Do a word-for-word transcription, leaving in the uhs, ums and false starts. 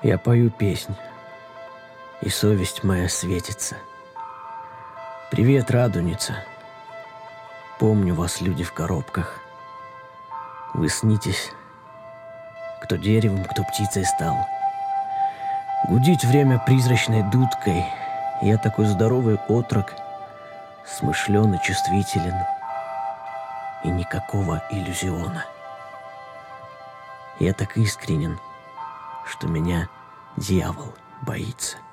Я пою песнь, и совесть моя светится. Привет, радуница. Помню вас, люди в коробках. Вы снитесь, кто деревом, кто птицей стал. Гудить время призрачной дудкой. Я такой здоровый отрок, смышлен и чувствителен, и никакого иллюзиона. Я так искренен, что меня дьявол боится.